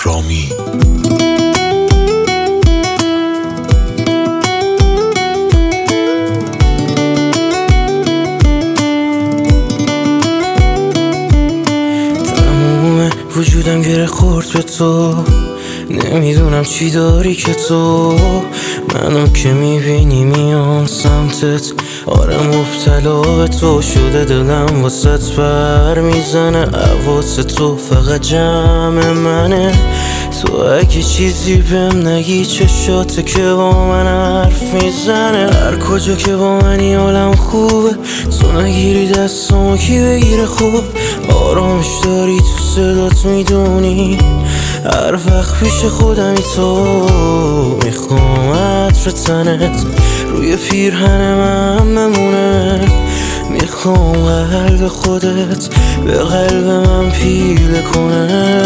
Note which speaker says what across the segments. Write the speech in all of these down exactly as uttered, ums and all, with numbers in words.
Speaker 1: رامی
Speaker 2: تموم وجودم گره خورد به تو، نمیدونم چی داری که تو منو که میبینی میام سمتت. آره مبتلا به تو شده دلم واسط بر میزنه، حواس تو فقط جمع منه. تو اگه چیزی بهم نگی چشاته که با من حرف میزنه. هر کجا که با منی حالم خوبه، تو نگیری دستامو کی بگیره خوب. آرامش داری تو صدات میدونی، هر وقت پیش خودمی تو میخوام عطر تنت روی پیرهن من بمونه. میخوام قلب خودت به قلب من پیله کنه.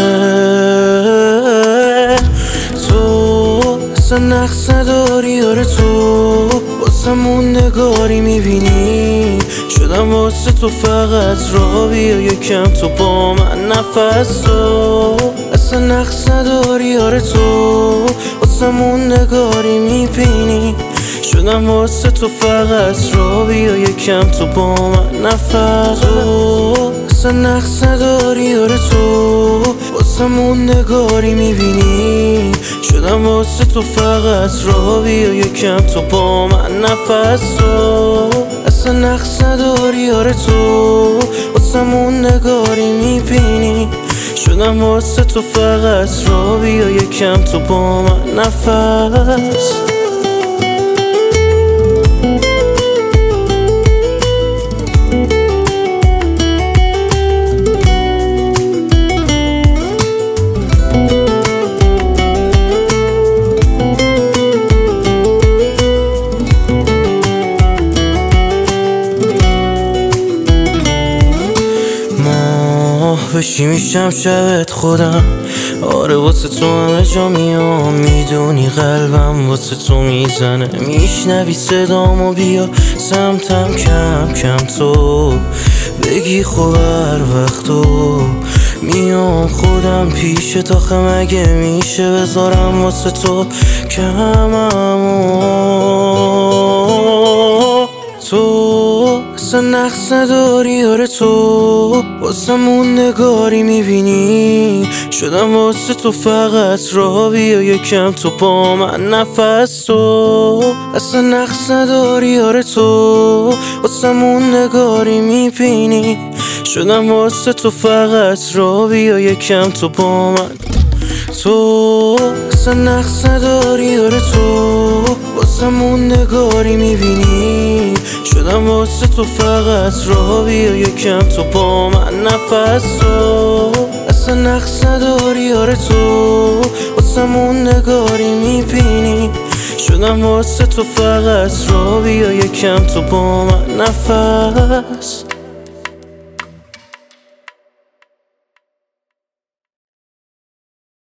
Speaker 2: تو اصلا نقص نداری، آره تو واسه موندگاری میبینی. شدم واسه تو فقط را بیا یکم تو با من نفس. تو اصلا نقص نداری، آره تو واسه موندگاری میبینی. شدم واسه تو فقط را بیا یکم تو با من نفس. تو اصلا نقص نداری، آره تو واسه موندگاری میبینی. شدم واسه تو فقط را بیا یکم تو با من نفس. تو اصلا نقص نداری، آره تو واسه موندگاری میبینی. شدم واسه تو فقط را بیا یکم تو با من نفس. بشی میشم شبت خودم، آره واسه تو همه جا میام. میدونی قلبم واسه تو میزنه، میشنوی صدامو بیا سمتم کم کم. تو بگی خب هر وقت تو میام خودم پیشت. آخه مگه میشه بذارم واسه تو کممو. تو اصلا نقص نداری، آره تو واسه موندگاری میبینی. شدم واسه تو فقط را بیا یکم تو با من نفس. تو اصلا نقص نداری، آره تو واسه موندگاری میبینی. شدم واسه تو فقط را بیا یکم تو با من. تو اصلا نقص نداری، آره تو واسه موندگاری میبینی. شدم واسه تو فقط را بیا یکم تو با من نفس. تو اصلا نقص نداری، آره تو واسه موندگاری میبینی. شدم واسه تو فقط را بیا یکم تو با من نفس.